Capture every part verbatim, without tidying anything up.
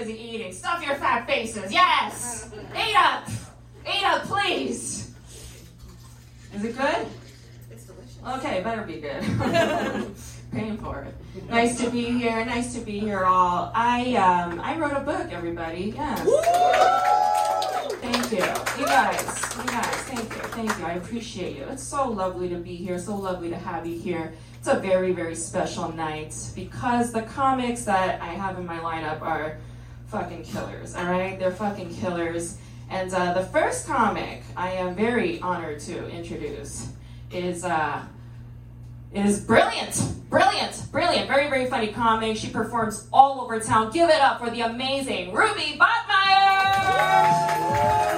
busy eating. Stuff your fat faces. Yes! Eat up! Eat up, please! Is it good? It's delicious. Okay, better be good. Paying for it. Nice to be here. Nice to be here all. I um I wrote a book, everybody. Yes. Thank you. You guys. You guys. Thank you. Thank you. I appreciate you. It's so lovely to be here. So lovely to have you here. It's a very, very special night because the comics that I have in my lineup are fucking killers, all right? They're fucking killers. And uh, the first comic I am very honored to introduce is uh, is Brilliant. Brilliant. Brilliant. Very, very funny comic. She performs all over town. Give it up for the amazing Ruby Botmeyer!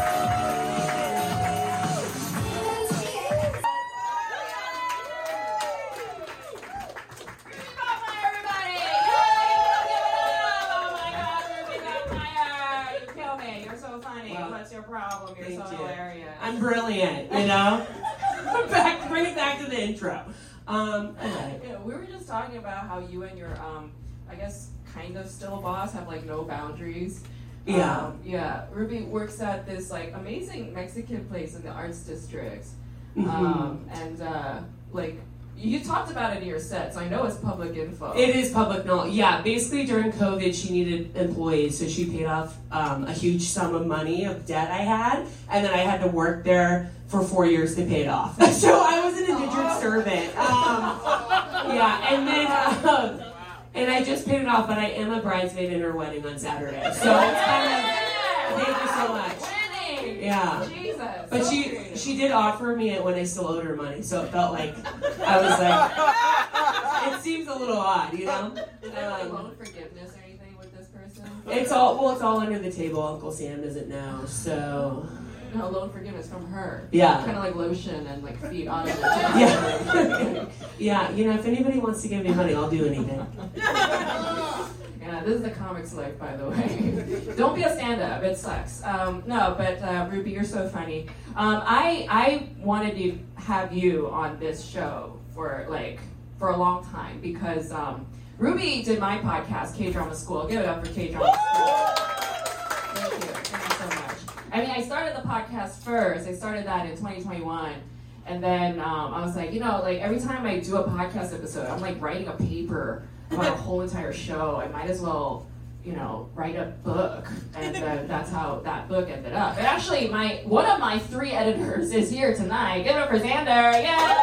Problem. You're Thank so you. hilarious. I'm brilliant, you know? back, bring it back to the intro. Um, okay. Yeah, we were just talking about how you and your, um, I guess, kind of still boss have, like, no boundaries. Yeah. Um, yeah. Ruby works at this, like, amazing Mexican place in the Arts District. Mm-hmm. Um, and, uh, like, you talked about it in your set, so I know it's public info. It is public knowledge. Yeah, basically during COVID, she needed employees, so she paid off um, a huge sum of money of debt I had, and then I had to work there for four years to pay it off. So I was an indentured servant. Um, yeah, and then, um, and I just paid it off, but I am a bridesmaid in her wedding on Saturday. So it's kind of, thank you so much. Winning! Yeah. Jesus. But so she creative. she did offer me it when I still owed her money, so it felt like I was like, it seems a little odd, you know? Is there like Um, loan forgiveness or anything with this person? it's all well, it's all under the table. Uncle Sam doesn't know, so No, loan forgiveness from her. yeah, Kind of like lotion and like feet on it. yeah, yeah. You know, if anybody wants to give me money, I'll do anything. Yeah, this is the comics life, by the way. Don't be a stand-up; it sucks. Um, no, but uh, Ruby, you're so funny. Um, I I wanted to have you on this show for like for a long time because um, Ruby did my podcast, K Drama School. Give it up for K Drama School. Thank you, thank you so much. I mean, I started the podcast first. I started that in twenty twenty-one. And then um, I was like, you know, like every time I do a podcast episode, I'm like writing a paper about a whole entire show. I might as well, you know, write a book. And then that's how that book ended up. And actually, my one of my three editors is here tonight. Give it up for Xander. Yay!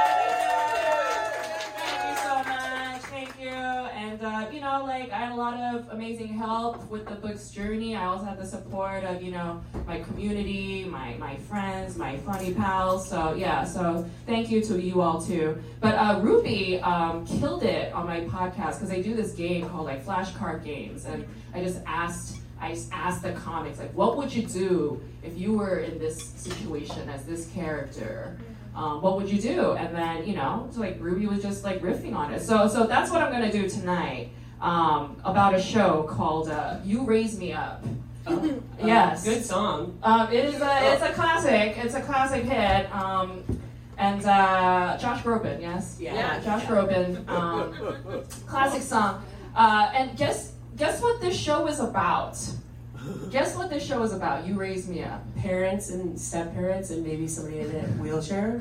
Thank you so much. Thank you. And, uh, you know, like I had a lot of amazing help with the book's journey. I also had the support of, you know, my community, my, my friends, my funny pals. So, yeah, so thank you to you all, too. But uh, Ruby um, killed it on my podcast because I do this game called, like, flashcard games. And I just asked, I just asked the comics, like, what would you do if you were in this situation as this character? Um, what would you do? And then, you know, so like Ruby was just like riffing on it. So so that's what I'm going to do tonight um, about a show called uh, You Raise Me Up. Oh, Yes. good song. Um, it is a, it's a classic. It's a classic hit. Um, and uh, Josh Groban, yes? Yeah. Josh Groban. Um, classic song. Uh, and guess guess what this show is about? Guess what this show is about? You Raise Me Up. Parents and step-parents and maybe somebody in a wheelchair.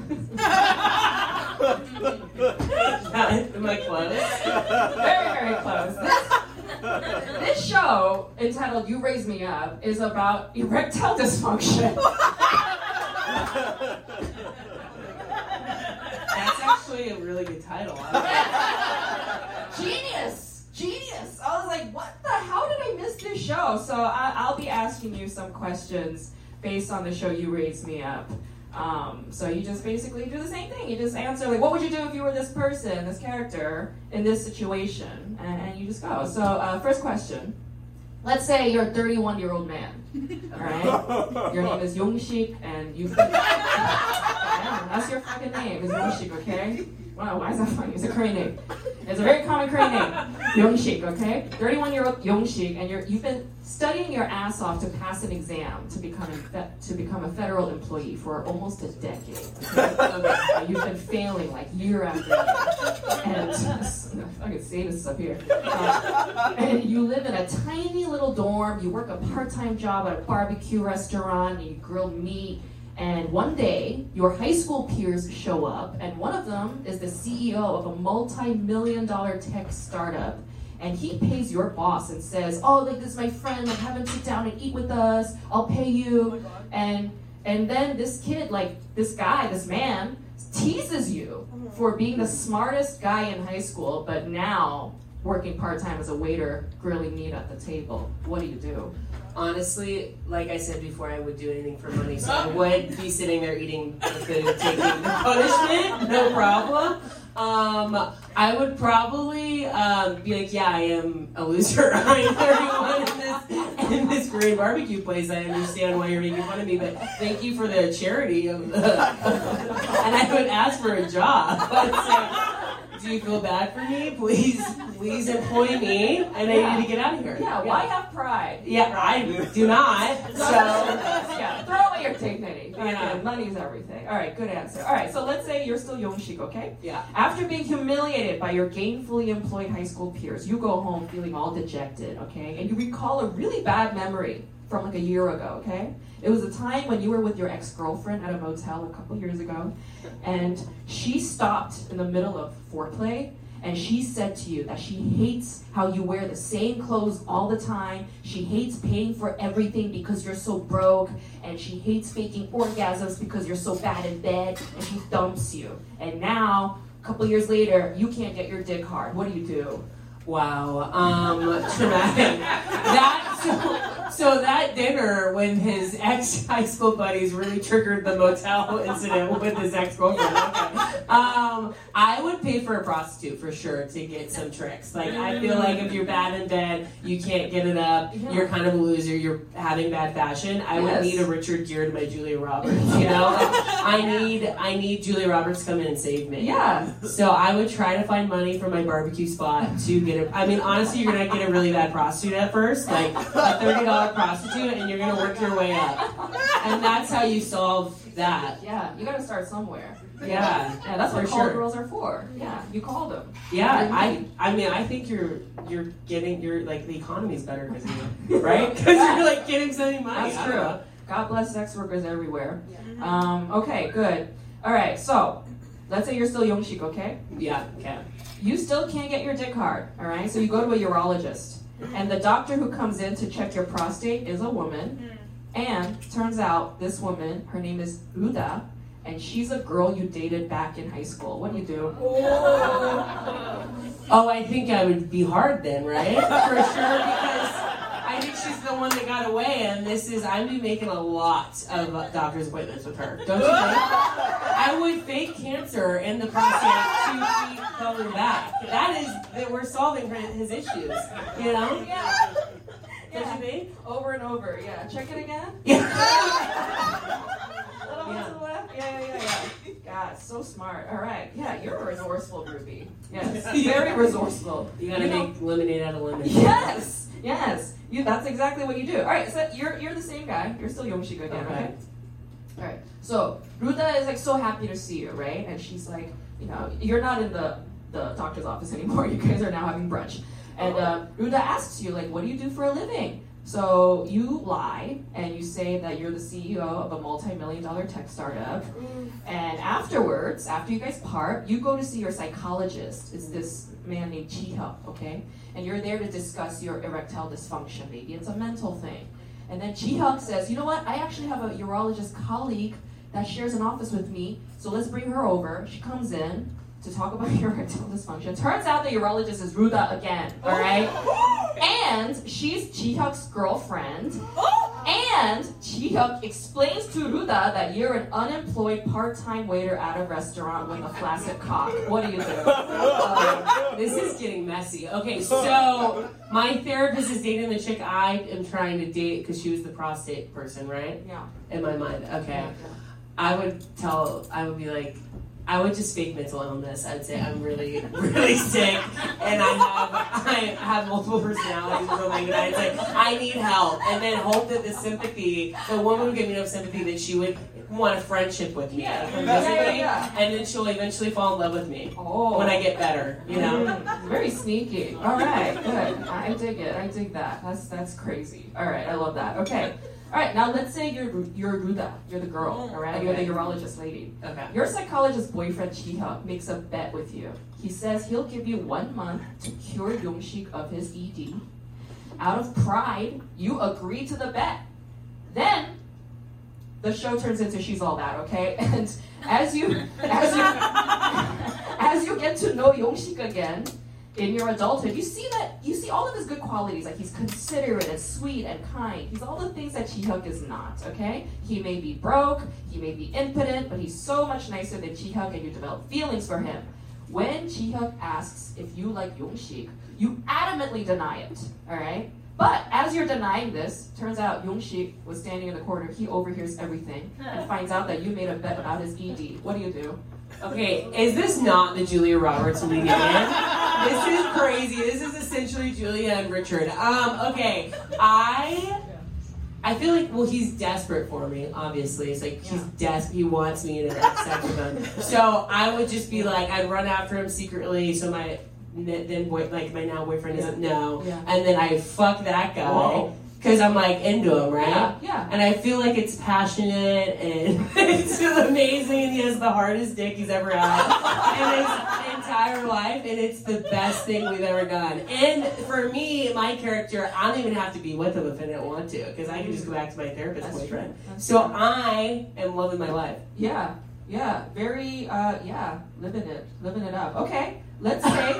Am I close? Very, very close. This, this show, entitled You Raise Me Up, is about erectile dysfunction. That's actually a really good title. Genius! Genius! I was like, what the, how did I miss this show? So I, I'll be asking you some questions based on the show You Raise Me Up. Um, so you just basically do the same thing. You just answer, like, what would you do if you were this person, this character, in this situation? And, and you just go. So uh, first question. Let's say you're a thirty-one-year-old man, all right? Your name is Yongshik, and you... Yeah, that's your fucking name, is Yongshik, okay? Wow, why is that funny? It's a Korean name. It's a very common Korean name. Youngshik, okay? thirty-one-year-old Youngshik, and you're, you've been studying your ass off to pass an exam to become a, to become a federal employee for almost a decade. Okay? Okay. You've been failing like year after year. And I can say this up here. Uh, and you live in a tiny little dorm. You work a part-time job at a barbecue restaurant. And you grill meat. And one day, your high school peers show up, and one of them is the C E O of a multi-million dollar tech startup, and he pays your boss and says, oh, like, this is my friend, like, have him sit down and eat with us, I'll pay you. Oh and and then this kid, like, this guy, this man, teases you for being the smartest guy in high school, but now working part-time as a waiter, grilling meat at the table. What do you do? Honestly, like I said before, I would do anything for money, so I would be sitting there eating the food, taking the punishment, no problem. Um, I would probably um, be like, yeah, I am a loser. I am thirty-one in this, in this Korean barbecue place. I understand why you're making fun of me, but thank you for the charity of the... And I would ask for a job. But so, do you feel bad for me? Please, please employ me, and Yeah. I need to get out of here. Yeah, why have pride? Yeah, I do not. So, yeah, throw away your dignity. Yeah. Okay, money's everything. All right, good answer. All right, so let's say you're still Youngshik, okay? yeah. After being humiliated by your gainfully employed high school peers, you go home feeling all dejected, okay? And you recall a really bad memory from like a year ago, okay? It was a time when you were with your ex-girlfriend at a motel a couple years ago, and she stopped in the middle of foreplay, and she said to you that she hates how you wear the same clothes all the time, she hates paying for everything because you're so broke, and she hates faking orgasms because you're so bad in bed, and she dumps you. And now, a couple years later, you can't get your dick hard. What do you do? Wow. Um, traumatic. That so, so that dinner when his ex high school buddies really triggered the motel incident with his ex girlfriend. Okay. Um, I would pay for a prostitute for sure to get some tricks. Like I feel like if you're bad in bed, you can't get it up. Yeah. You're kind of a loser. You're having bad fashion. I Yes. would need a Richard Gere to my Julia Roberts. You know, I need I need Julia Roberts to come in and save me. Yeah. So I would try to find money for my barbecue spot to get it. I mean, honestly, you're gonna get a really bad prostitute at first, like a thirty dollar prostitute, and you're gonna work your way up. And that's how you solve that. Yeah, you gotta start somewhere. Yeah, Yeah, that's what for call sure. girls are for. Yeah, you call them. Yeah, I, I mean, I think you're, you're getting, you're like the economy's better because you, right? Because you're like getting some money. That's I don't true. know. God bless sex workers everywhere. Um, okay, good. All right, so let's say you're still Youngshik, okay? Yeah, okay. You still can't get your dick hard, all right? So you go to a urologist, and the doctor who comes in to check your prostate is a woman, and turns out this woman, her name is Uda, and she's a girl you dated back in high school. What do you do? Oh, I think I would be hard then, right? For sure, because I think she's the one that got away, and this is, I'd be making a lot of uh, doctor's appointments with her. Don't you think? I would fake cancer in the prostate to keep going back. That is, that we're solving his issues, you know? Yeah. Don't Yeah. you think? Over and over, yeah. Check it again. Yeah. Little bit to the left. Yeah, yeah, yeah, yeah. God, so smart. All right. Yeah, you're resourceful, Ruby. Yes, very resourceful. You gotta You know- make lemonade out of lemon. Yes, yes. You. That's exactly what you do. All right. So you're you're the same guy. You're still Youngshik again, Okay. okay? All right. So Ruda is like so happy to see you, right? And she's like, you know, you're not in the the doctor's office anymore. You guys are now having brunch. And uh, Ruda asks you, like, what do you do for a living? So you lie and you say that you're the C E O of a multi-million dollar tech startup. And afterwards, after you guys part, you go to see your psychologist. It's this man named Chi-hyuk, okay? And you're there to discuss your erectile dysfunction. Maybe it's a mental thing. And then Chi-hyuk says, you know what? I actually have a urologist colleague that shares an office with me, so let's bring her over. She comes in to talk about your erectile dysfunction. Turns out the urologist is Ruda again, all right? And she's Chi-hyuk's girlfriend. And Chi-hyuk explains to Ruda that you're an unemployed part-time waiter at a restaurant with a flaccid cock. What do you do? Uh, this is getting messy. Okay, so my therapist is dating the chick I am trying to date because she was the prostate person, right? Yeah. In my mind. Okay. Yeah. I would tell, I would be like, I would just fake mental illness. I'd say I'm really, really sick, and I have I have multiple personalities or something. And I'd say I need help, and then hope that the sympathy, the woman would give me enough sympathy that she would want a friendship with me, Yeah. from Yeah, physically, yeah, yeah. and then she'll eventually fall in love with me Oh. when I get better. You know. Mm, very sneaky. All right, good. I dig it. I dig that. That's that's crazy. All right, I love that. Okay. All right, now let's say you're you're Ruda. You're the girl. All right, you're the Okay. urologist lady. Okay. Your psychologist boyfriend Chi-hyuk makes a bet with you. He says he'll give you one month to cure Yong-shik of his E D. Out of pride, you agree to the bet. Then the show turns into She's All That, okay? And as you as you as you get to know Yong-shik again in your adulthood, you see that you see all of his good qualities. Like he's considerate and sweet and kind. He's all the things that Chi-hyuk is not, okay? He may be broke, he may be impotent, but he's so much nicer than Chi-hyuk, and you develop feelings for him. When Chi-hyuk asks if you like Yong-shik, you adamantly deny it, all right? But as you're denying this, turns out Yong-shik was standing in the corner. He overhears everything and finds out that you made a bet about his E D. What do you do? Okay, is this not the Julia Roberts we get in? This is crazy. This is essentially Julia and Richard. Um, okay, I I feel like, well, he's desperate for me, obviously. It's like he's desperate. He wants me to have sex with him. So I would just be like, I'd run after him secretly so my then boy, like my now boyfriend doesn't know. Yeah. And then I fuck that guy. Whoa. Because I'm like into him, right? Yeah, yeah. And I feel like it's passionate and it's amazing, and he has the hardest dick he's ever had in his entire life, and it's the best thing we've ever done. And for me, my character, I don't even have to be with him if I didn't want to, because I can just go back to my therapist That's boyfriend. true. That's So true. I am loving my life. Yeah, yeah, very, uh, yeah, living it, living it up. Okay, let's say,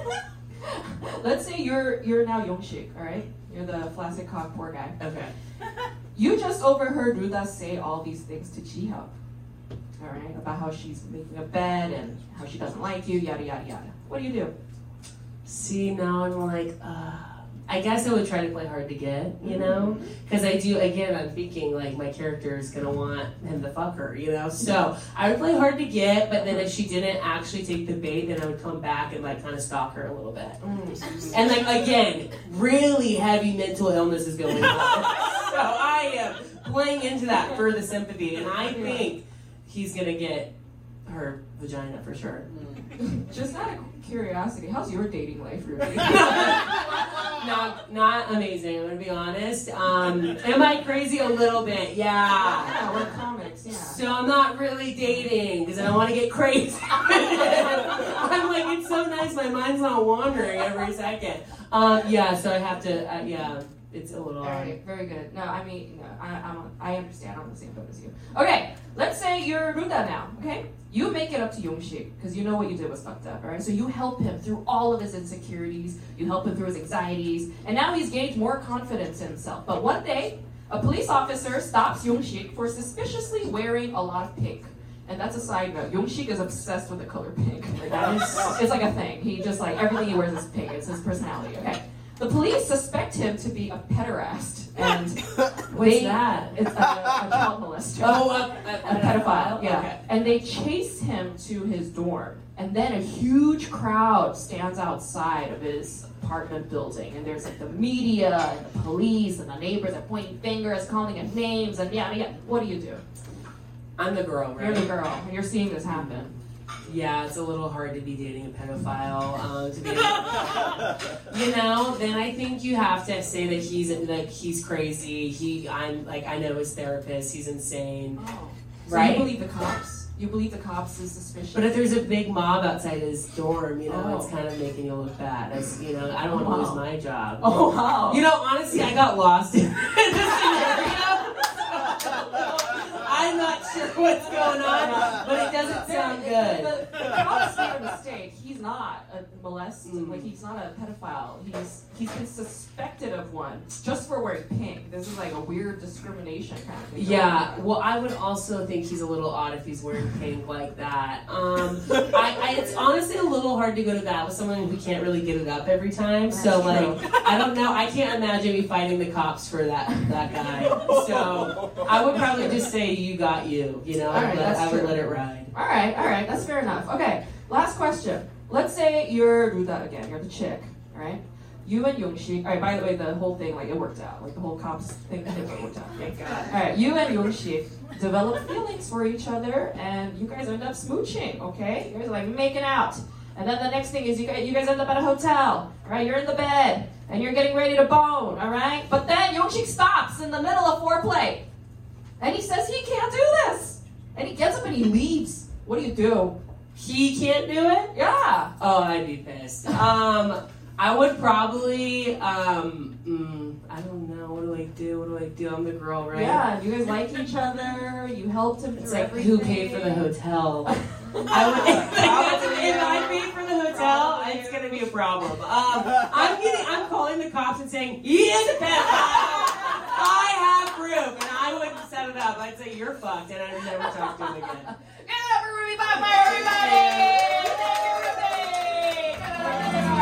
let's say you're you're now Yong-shik, all right? You're the flaccid cock poor guy. Okay. You just overheard Ruda say all these things to Chi-hyuk, all right, about how she's making a bed and how she doesn't like you, yada yada yada. What do you do? See, now I'm like, uh, I guess I would try to play hard to get, you know? Because I do, again, I'm thinking like my character is going to want him to fuck her, you know? So I would play hard to get, but then if she didn't actually take the bait, then I would come back and like kind of stalk her a little bit. Mm. And like, again, really heavy mental illness is going on. So I am playing into that for the sympathy, and I think he's going to get her vagina for sure. Just out of curiosity, how's your dating life, Ruby? Not, not amazing. I'm gonna be honest. Um, am I crazy a little bit? Yeah. Yeah, we're comics, yeah. So I'm not really dating because I don't want to get crazy. I'm like, it's so nice. My mind's not wandering every second. Um, yeah. So I have to. Uh, yeah. It's a little. All right, very good. No, I mean, no, I, I'm, on- I understand. I'm on the same boat as you. Okay, let's say you're Ruda now. Okay, you make it up to Yong-shik because you know what you did was fucked up. All right, so you help him through all of his insecurities. You help him through his anxieties, and now he's gained more confidence in himself. But one day, a police officer stops Yong-shik for suspiciously wearing a lot of pink. And that's a side note. Yong-shik is obsessed with the color pink. Like, that is, it's like a thing. He just like everything he wears is pink. It's his personality. Okay. The police suspect him to be a pederast, and What's they, that? It's a, a child molester. Oh, a, a, a pedophile. Yeah, Okay. and they chase him to his dorm, and then a huge crowd stands outside of his apartment building, and there's like the media and the police and the neighbors are pointing fingers, calling him names, and yada yada. What do you do? I'm the girl, right? You're the girl, and you're seeing this happen. Yeah, it's a little hard to be dating a pedophile. Um, to be, you know, then I think you have to say that he's like he's crazy. He, I'm like I know his therapist. He's insane, Oh. So right? you believe the cops? You believe the cops is suspicious? But if there's a big mob outside his dorm, you know, Oh. it's kind of making you look bad. As you know, I don't want to Wow. lose my job. Oh wow! You know, honestly, I got lost in this scenario. I'm not sure what's going on, but it doesn't sound good. The, the, the cops made a mistake. He's not a molester. Mm. Like he's not a pedophile. He's he's been suspected of one just for wearing pink. This is like a weird discrimination kind of thing. Yeah, well, I would also think he's a little odd if he's wearing pink like that. Um, I, I, it's honestly a little hard to go to bat with someone who can't really get it up every time. So, That's like, true. I don't know. I can't imagine me fighting the cops for that that guy. So, I would probably just say, "You got you." You know, All right, I, would let, that's I would true. let it ride. All right, all right, that's fair enough. Okay, last question. Let's say you're Ruda again, you're the chick, all right? You and Yongshi, all right, by the way, the whole thing, like, it worked out. Like, the whole cops thing, it worked out. Thank God. All right, you and Yongshi develop feelings for each other, and you guys end up smooching, okay? You guys are, like, making out. And then the next thing is you guys, you guys end up at a hotel, all right? You're in the bed, and you're getting ready to bone, all right? But then Yongshi stops in the middle of foreplay, and he says he can't do this. And he gets up and he leaves. What do you do? He can't do it? Yeah. Oh, I'd be pissed. Um, I would probably, um, mm, I don't know. What do I do? What do I do? I'm the girl, right? Yeah, you guys like each other. You helped him It's through like, everything. who paid for the hotel? I would, if, if I paid for the hotel, it's going to be a problem. Um, I'm getting, I'm calling the cops and saying, he is a pedophile. I have proof. And I wouldn't set it up. I'd say, you're fucked. And I'd never talk to him again. Give it up for Ruby Bachmeyer, everybody! Thank you, Ruby! Give it up, give it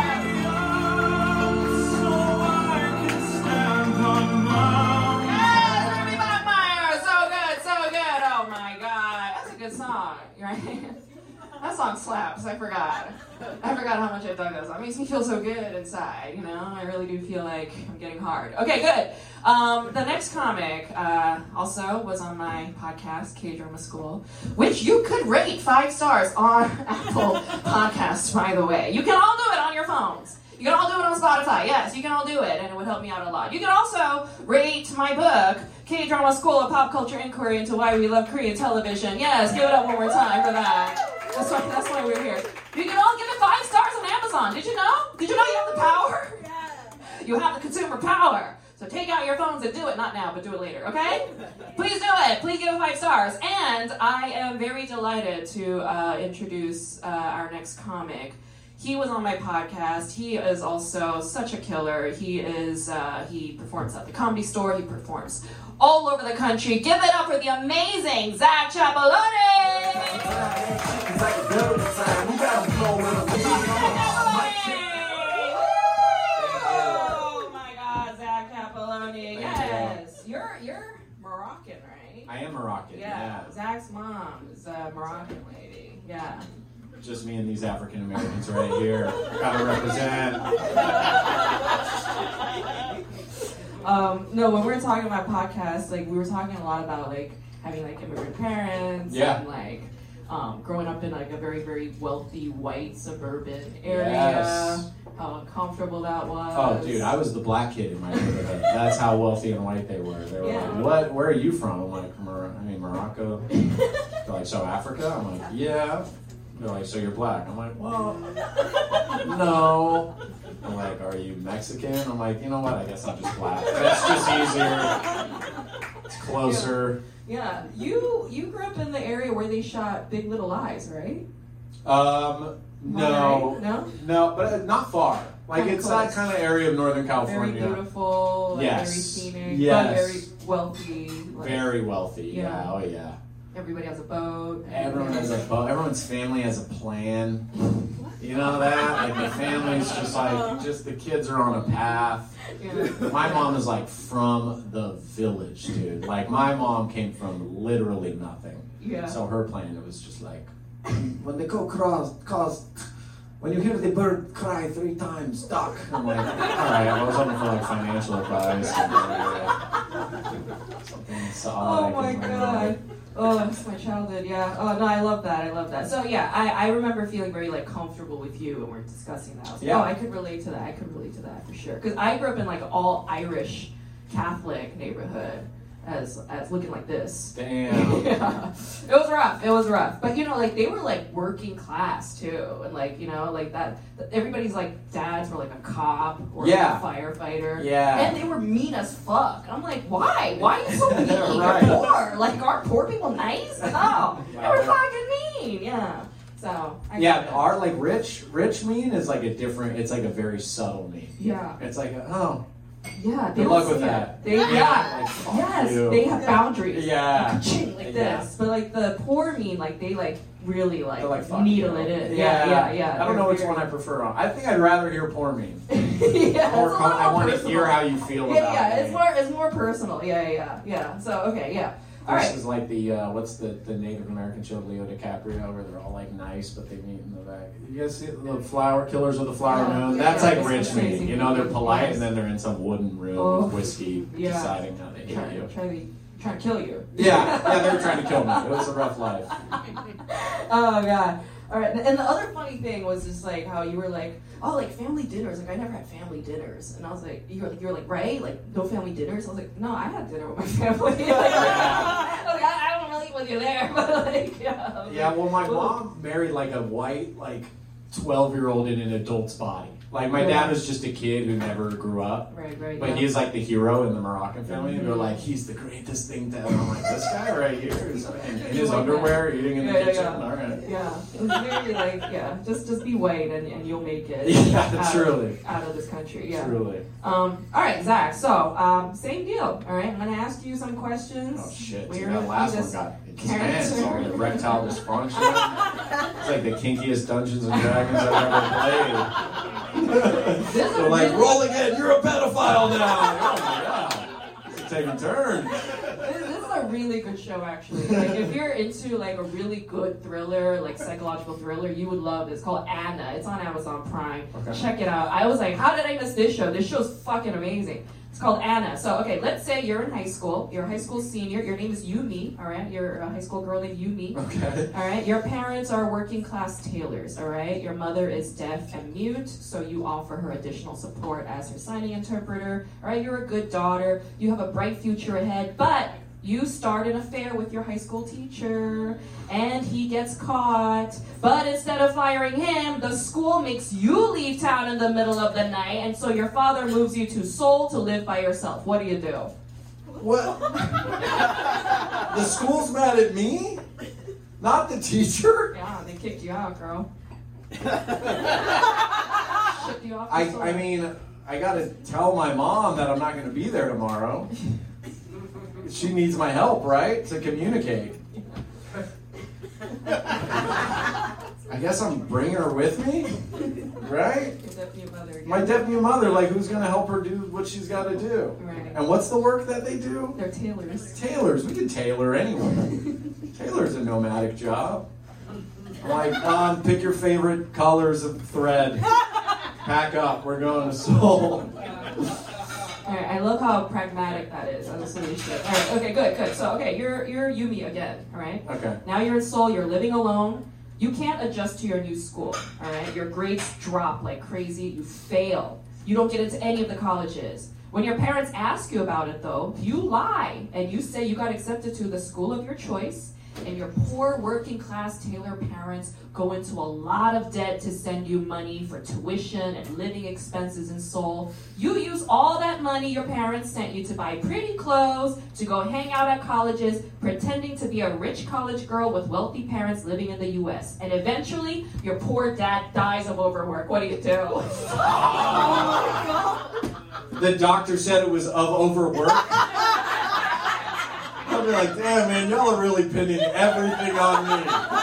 up. Yes, Ruby Bachmeyer! So good, so good! Oh my God, that's a good song, right? That song slaps, I forgot. I forgot how much I dug that song. It makes me feel so good inside, you know? I really do feel like I'm getting hard. Okay, good. Um, the next comic uh, also was on my podcast, K-Drama School, which you could rate five stars on Apple Podcasts, by the way. You can all do it on your phones. You can all do it on Spotify. Yes, you can all do it, and it would help me out a lot. You can also rate my book, K-Drama School, A Pop Culture Inquiry into Why We Love Korean Television. Yes, give it up one more time for that. That's why, that's why we're here. You can all give it five stars on Amazon. Did you know? Did you know you have the power? Yeah. You have the consumer power. So take out your phones and do it. Not now, but do it later, okay? Please do it. Please give it five stars. And I am very delighted to uh, introduce uh, our next comic. He was on my podcast. He is also such a killer. He is, uh, he performs at the Comedy Store. He performs all over the country. Give it up for the amazing Zach Chapeloni! Oh my God, Zach Chapeloni. Yes. You're, you're Moroccan, right? I am Moroccan, Yeah. yeah. Zach's mom is a Moroccan lady. Yeah. Just me and these African Americans right here. Gotta represent. Um, no, when we were talking about podcasts, like we were talking a lot about like having like immigrant parents Yeah. and like um, growing up in like a very, very wealthy white suburban area. Yes. How uncomfortable that was. Oh, dude, I was the black kid in my neighborhood. That's how wealthy and white they were. They were Yeah. like, "What? Where are you from?" I'm like, Mor- "I mean, Morocco." They're like, "So Africa?" I'm like, "Yeah." They're like, "So you're black?" I'm like, "Well, no." I'm like, "Are you Mexican?" I'm like, "You know what? I guess I'm just black. That's just easier. It's closer." Yeah, you you grew up in the area where they shot Big Little Lies, right? Um, no, Right? No. no, but uh, not far. Like Kinda it's close. that kind of area of Northern Very California. beautiful, like, Yes. very scenic, Yes. but very wealthy. Like, Very wealthy. Yeah. Yeah. Oh yeah. everybody has a boat. Everyone has a boat. Everyone's family has a plan. You know that? Like the family's just like, just the kids are on a path. Yeah. My mom is like from the village, dude. Like my mom came from literally nothing. Yeah. So her plan, it was just like, when the cock cross, cross, when you hear the bird cry three times, duck. I'm like, all right, I was hoping for like financial advice. And, uh, something solid. Oh I my can god. remember. Oh, that's my childhood, yeah. Oh, no, I love that. I love that. So, yeah, I, I remember feeling very, like, comfortable with you when we're discussing that. I was like, Yeah. oh, I could relate to that. I could relate to that for sure. Because I grew up in, like, an all-Irish Catholic neighborhood as as looking like this. Damn. Yeah. It was rough. It was rough. But, you know, like, they were, like, working class, too. And, like, you know, like, that, everybody's, like, dads were, like, a cop or Yeah. like, a firefighter. Yeah. And they were mean as fuck. I'm like, why? Why are you so mean? Right. You're poor. Like, aren't poor people nice? No. They were fucking mean. Yeah. So, I Yeah, get it. our like rich, rich mean is like a different. It's like a very subtle mean. Yeah. It's like, oh, Yeah. They good don't luck see with it. that. They, yeah. Like, fuck Yes. you. They have boundaries. Yeah. Ka-ching, like Yeah. this. But, like, the poor mean, like, they, like, really, like, They're like, fuck needle you. it in. Yeah, yeah, yeah. I don't know They're which very- one I prefer. I think I'd rather hear poor mean. yeah. More it's a com- lot I more want to personal. hear how you feel Yeah, about yeah, me. it's more, it's more personal. Yeah, yeah, yeah. So, okay, yeah. All This right. is like the uh, what's the, the Native American show Leo DiCaprio where they're all like nice but they meet in the back. You guys see the flower killers of the flower Yeah, moon? yeah, That's yeah, like it's rich crazy meeting. You know, they're people. polite Yes. and then they're in some wooden room Oh, with whiskey yeah. deciding how they hate Trying, you. trying to trying to kill you. Yeah, yeah, they were trying to kill me. It was a rough life. Oh god. All right. And the other funny thing was just like how you were like, oh, like family dinners. Like I never had family dinners, and I was like, you were like, you were like, right? Like no family dinners. I was like, no, I had dinner with my family. Like, I, was like, I, I don't really eat with you there, but like, yeah. Yeah, well, my mom married like a white, like twelve year old in an adult's body. Like my dad was just a kid who never grew up. Right, right. But yeah. he's like the hero in the Moroccan family. Mhm. They're like, he's the greatest thing to ever. I'm like, this guy right here is in, in his underwear eating in the Yeah, yeah, kitchen. yeah. All right. Yeah, it was very like, yeah, just just be white and, and you'll make it. Yeah, out, truly. Out of this country, yeah. Truly. Um, all right, Zach. So, um, same deal. All right, I'm gonna ask you some questions. Oh shit! We're Dude, that gonna last do one this got character. intense. All the erectile dysfunction. It's like the kinkiest Dungeons and Dragons I've ever played. This is They're like, really- roll again. You're a pedophile now. Oh my god! It's taking turns. This, this is a really good show, actually. Like, if you're into like a really good thriller, like psychological thriller, you would love it. It's called Anna. It's on Amazon Prime. Okay. Check it out. I was like, how did I miss this show? This show's fucking amazing. It's called Anna. So, okay, let's say you're in high school. You're a high school senior. Your name is Yumi, all right? You're a high school girl named Yumi. Okay. All right, your parents are working class tailors, all right? Your mother is deaf and mute, so you offer her additional support as her signing interpreter. All right, you're a good daughter. You have a bright future ahead, but you start an affair with your high school teacher, and he gets caught. But instead of firing him, the school makes you leave town in the middle of the night, and so your father moves you to Seoul to live by yourself. What do you do? What? The school's mad at me? Not the teacher? Yeah, they kicked you out, girl. Shipped you off to I, Seoul. I mean, I gotta tell my mom that I'm not gonna be there tomorrow. She needs my help, right? To communicate. I guess I'm bringing her with me, right? Your deputy mother again. My deputy mother, like, who's gonna help her do what she's gotta do? Right. And what's the work that they do? They're tailors. Tailors. We can tailor anyone. Tailor's a nomadic job. I'm like, um, pick your favorite colors of thread. Pack up. We're going to Seoul. All right, I love how pragmatic that is as a solution. All right, okay, good, good. So, okay, you're you're Yumi again, all right? Okay. Now you're in Seoul, you're living alone. You can't adjust to your new school, all right? Your grades drop like crazy. You fail. You don't get into any of the colleges. When your parents ask you about it, though, you lie and you say you got accepted to the school of your choice, and your poor working class tailor parents go into a lot of debt to send you money for tuition and living expenses in Seoul. You use all that money your parents sent you to buy pretty clothes, to go hang out at colleges, pretending to be a rich college girl with wealthy parents living in the U S. And eventually, your poor dad dies of overwork. What do you do? The doctor said it was of overwork. I'll be like, damn, man, y'all are really pinning everything on me.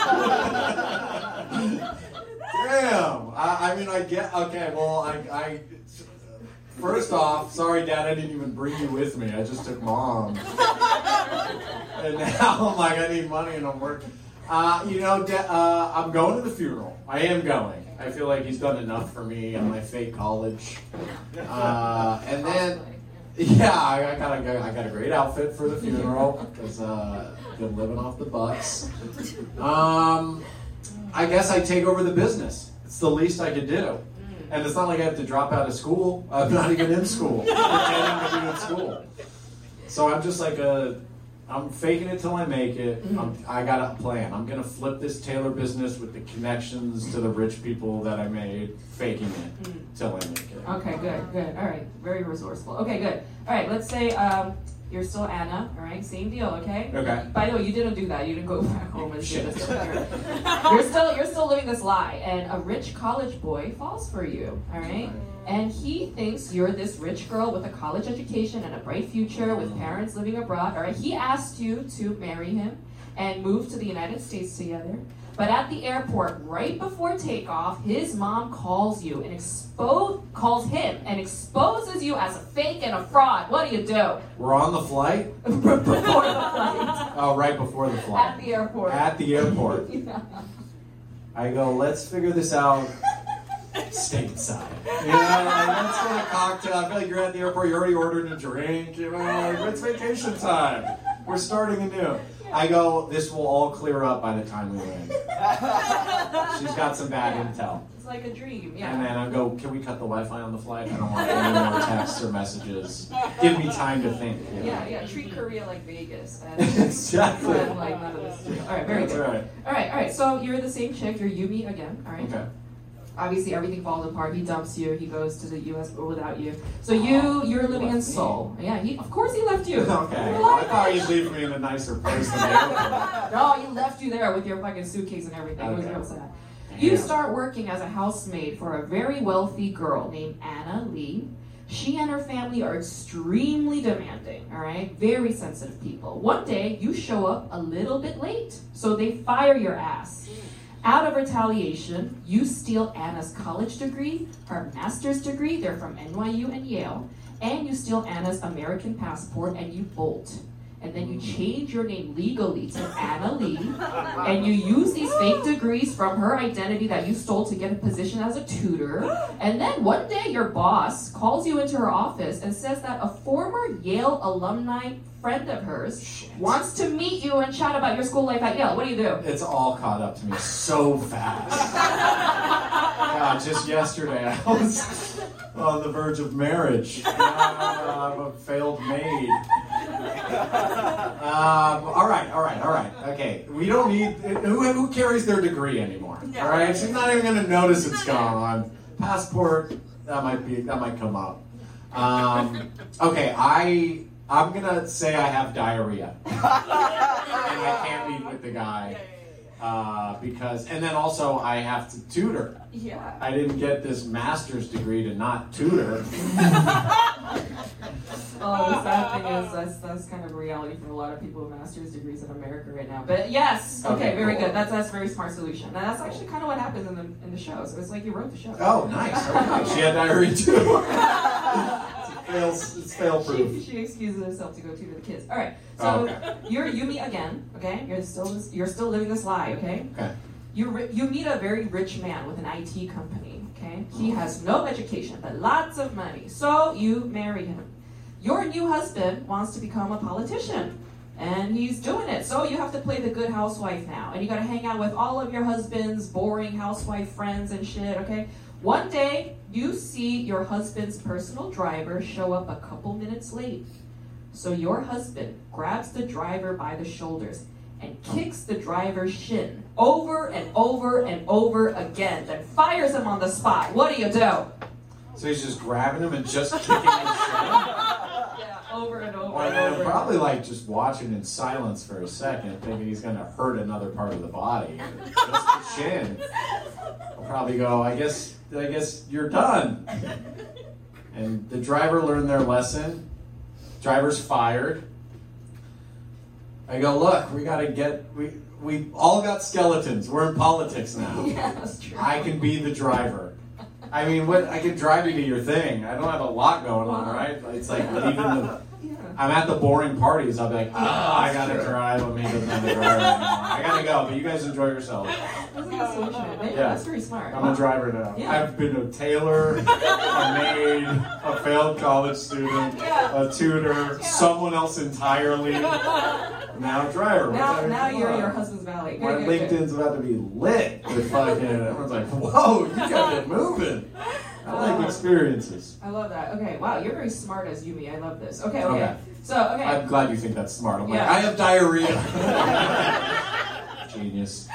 Damn. I, I mean, I get, okay, well, I, I, first off, sorry, Dad, I didn't even bring you with me. I just took Mom. And now I'm like, I need money and I'm working. Uh, you know, da- uh, I'm going to the funeral. I am going. I feel like he's done enough for me at my fake college. Uh, and then, yeah, I, I got a, I got a great outfit for the funeral because uh, been living off the bucks. Um, I guess I take over the business. It's the least I could do. And it's not like I have to drop out of school. I'm not even in school. I'm pretending to be in school. So I'm just like a, I'm faking it till I make it. I'm, I got a plan. I'm going to flip this tailor business with the connections to the rich people that I made, faking it till I make it. Okay, good, good. All right, very resourceful. Okay, good. All right, let's say um, you're still Anna. All right, same deal. Okay. Okay. By the way, you didn't do that. You didn't go back home and do Shit. this. You're still you're still living this lie, and a rich college boy falls for you. All right. And he thinks you're this rich girl with a college education and a bright future with parents living abroad. All right. He asked you to marry him and move to the United States together. But at the airport, right before takeoff, his mom calls you and expose calls him and exposes you as a fake and a fraud. What do you do? We're on the flight? Before the flight. Oh, right before the flight. At the airport. At the airport. Yeah. I go, let's figure this out stateside. You know, like, let's get a cocktail. I feel like you're at the airport, you're already ordering a drink. You know, like, it's vacation time. We're starting anew. I go, this will all clear up by the time we land. She's got some bad Yeah. intel. It's like a dream, yeah. And then I go, can we cut the Wi-Fi on the flight? I don't want any more texts or messages. Give me time to think. You know? Yeah, yeah. Treat Korea like Vegas. And Exactly. and, like none of this. All right, very That's good. right. All right, all right. So you're the same chick. You're Yumi again. All right. Okay. Obviously, everything falls apart. He dumps you. He goes to the U S without you. So you, you're living in left me. Seoul. Yeah. He, of course, he left you. Okay. You're Well, I like, thought you'd leave me in a nicer place than the airport. no, he left you there with your fucking suitcase and everything. It was Okay. real sad. You Damn. start working as a housemaid for a very wealthy girl named Anna Lee. She and her family are extremely demanding, all right? Very sensitive people. One day, you show up a little bit late, so they fire your ass. Out of retaliation, you steal Anna's college degree, her master's degree, they're from N Y U and Yale, and you steal Anna's American passport and you bolt. And then you change your name legally to Anna Lee, and you use these fake degrees from her identity that you stole to get a position as a tutor. And then one day your boss calls you into her office and says that a former Yale alumni friend of hers Shit. wants to meet you and chat about your school life at Yale. What do you do? It's all caught up to me so fast. God, just yesterday I was on the verge of marriage. Now I'm a failed maid. Um, all right, all right, all right. Okay, we don't need who, who carries their degree anymore. All right, she's not even going to notice it's gone. Passport, that might be that might come up. Um, okay, I I'm gonna say I have diarrhea, and I can't meet with the guy. Uh, because, and then also I have to tutor. Yeah. I didn't get this master's degree to not tutor. Oh, the sad thing is that's that's kind of a reality for a lot of people with master's degrees in America right now. But yes, okay, Okay, very cool. good. That's that's a very smart solution. And that's actually kind of what happens in the in the show. So it's like you wrote the show. Oh, nice. Okay. She had diarrhea too. It's fail, it's fail She, proof. she excuses herself to go tutor the kids. All right, so Oh, okay. you're Yumi again. Okay, you're still you're still living this lie. Okay. Okay. You ri- you meet a very rich man with an I T company. Okay, he has no education but lots of money. So you marry him. Your new husband wants to become a politician, and he's doing it. So you have to play the good housewife now, and you got to hang out with all of your husband's boring housewife friends and shit. Okay. One day you see your husband's personal driver show up a couple minutes late. So your husband grabs the driver by the shoulders and kicks the driver's shin over and over and over again, then fires him on the spot. What do you do? So he's just grabbing him and just kicking his shin. Yeah, over and over Well, and I'm over. probably like just watching in silence for a second, thinking he's gonna hurt another part of the body. Just the shin. I'll probably go, I guess I guess you're done. And the driver learned their lesson. Driver's fired. I go, look, we gotta get we we all got skeletons. We're in politics now. Yeah, that's true. I can be the driver. I mean, what I can drive you to your thing. I don't have a lot going on, right? It's like leaving the. Yeah. I'm at the boring parties. I'll be like, oh, I gotta drive. I'm maybe not the driver anymore. I gotta go, but you guys enjoy yourselves. That's a good solution. Yeah, Yeah. that's very smart. I'm a driver now. Yeah. I've been a tailor, a maid, a failed college student, Yeah. a tutor, someone else entirely. Now a driver. What Now, better now do you you're want? your husband's valet. My Good, good, good. LinkedIn's about to be lit with fucking. Everyone's like, whoa, you gotta get moving. I like experiences. I love that. Okay, wow, you're very smart as Yumi. I love this. Okay, okay. Okay. So, okay. I'm glad you think that's smart. I'm Yeah. like, I have diarrhea. Genius.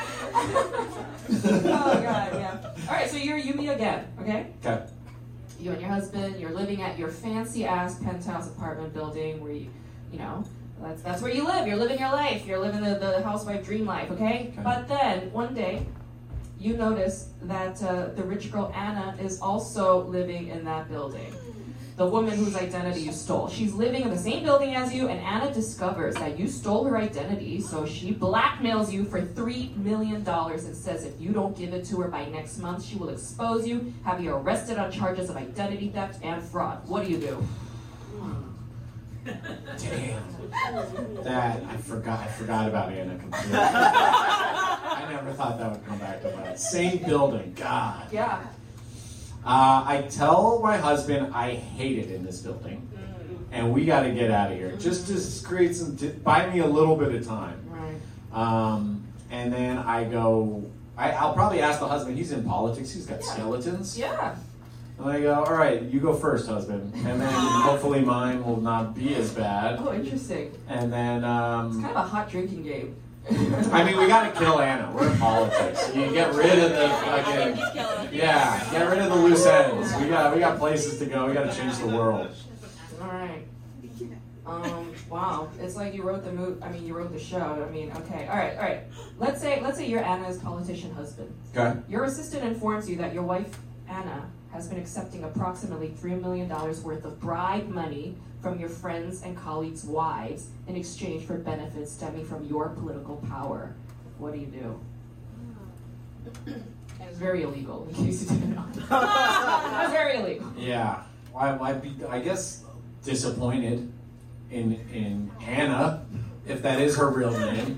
Oh god, yeah. All right, so you're Yumi again, okay? Okay. You and your husband, you're living at your fancy ass penthouse apartment building where you, you know, that's that's where you live. You're living your life. You're living the, the housewife dream life, okay? Okay. But then one day, you notice that uh, the rich girl Anna is also living in that building. The woman whose identity you stole. She's living in the same building as you, and Anna discovers that you stole her identity, so she blackmails you for three million dollars and says if you don't give it to her by next month, she will expose you, have you arrested on charges of identity theft and fraud. What do you do? Damn. That, I forgot, I forgot about Anna completely. I never thought that would come back to that. Same building, God. Yeah. Uh, I tell my husband I hate it in this building, and we got to get out of here. Just to create some, to buy me a little bit of time. Right. Um, and then I go, I, I'll probably ask the husband, he's in politics, he's got Yeah. skeletons. Yeah. And I go, all right, you go first, husband. And then hopefully mine will not be as bad. Oh, interesting. And then, um, It's kind of a hot drinking game. I mean, we got to kill Anna. We're in politics. You get rid of the fucking, yeah, get rid of the loose ends. We got, we got places to go. We got to change the world. All right. Um, wow. It's like you wrote the movie. I mean, you wrote the show. I mean, okay. All right. All right. Let's say, let's say you're Anna's politician husband. Okay. Your assistant informs you that your wife Anna has been accepting approximately three million dollars worth of bribe money from your friends and colleagues' wives in exchange for benefits stemming from your political power. What do you do? And it's very illegal, in case you didn't know. It's very illegal. Yeah. I, I'd be, I guess, disappointed in in Anna, if that is her real name.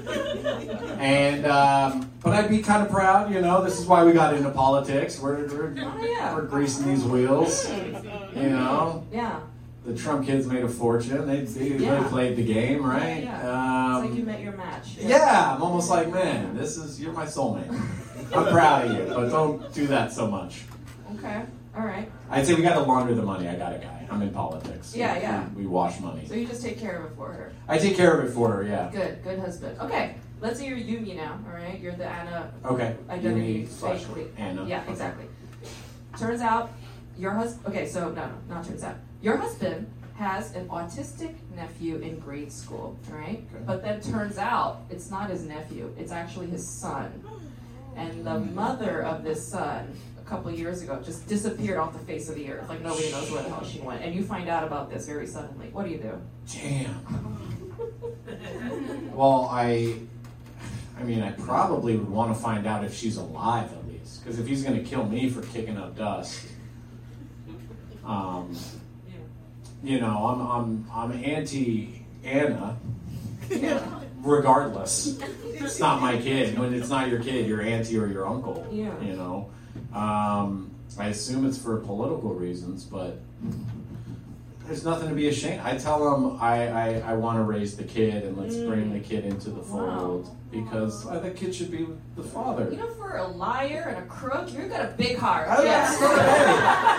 And um, but I'd be kind of proud, you know. This is why we got into politics. We're we're, Oh, yeah. we're greasing these wheels, you know. Yeah. The Trump kids made a fortune. They they, Yeah. they played the game, right? Yeah, yeah. Um, It's like you met your match. yeah, I'm almost like, man, this is you're my soulmate. I'm proud of you, but don't do that so much. Okay. All right. I'd say we got to launder the money. I got a guy. I'm in politics. Yeah, yeah. We, we wash money. So you just take care of it for her. I take care of it for her. Yeah. Good. Good husband. Okay. Let's say you're Yumi now. All right. You're the Anna Okay. identity Yumi slash fake. Anna. Yeah. Exactly. Turns out your husband. Okay. So no, no, not turns out. Your husband has an autistic nephew in grade school. All right. Okay. But then turns out it's not his nephew. It's actually his son. And the mother of this son, a couple of years ago, just disappeared off the face of the earth. Like nobody knows where the hell she went. And you find out about this very suddenly. What do you do? Damn. Well, I, I mean, I probably would want to find out if she's alive at least, because if he's going to kill me for kicking up dust, um, you know, I'm I'm I'm anti Anna. Regardless, it's not my kid. When it's not your kid, your auntie or your uncle. Yeah. You know, um, I assume it's for political reasons, but there's nothing to be ashamed. I tell them I, I, I want to raise the kid and let's Mm. bring the kid into the fold Wow. because I think kid should be with the father. You know, for a liar and a crook, you've got a big heart. Oh, Yeah. that's good.